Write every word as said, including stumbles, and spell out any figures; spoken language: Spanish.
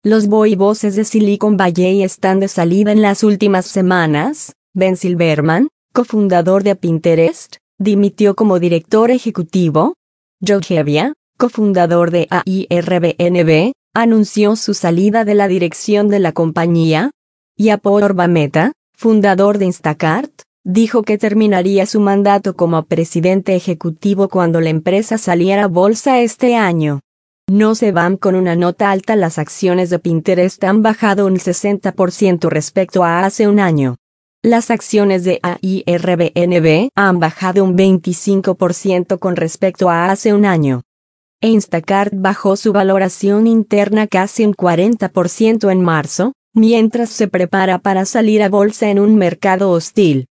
Los voivodes de Silicon Valley están de salida en las últimas semanas. Ben Silbermann, cofundador de Pinterest, dimitió como director ejecutivo. Joe Gebbia, cofundador de Airbnb, anunció su salida de la dirección de la compañía. Y Apoorv Mehta, fundador de Instacart, dijo que terminaría su mandato como presidente ejecutivo cuando la empresa saliera a bolsa este año. No se van con una nota alta. Las acciones de Pinterest han bajado un sesenta por ciento respecto a hace un año. Las acciones de Airbnb han bajado un veinticinco por ciento con respecto a hace un año. E Instacart bajó su valoración interna casi un cuarenta por ciento en marzo, mientras se prepara para salir a bolsa en un mercado hostil.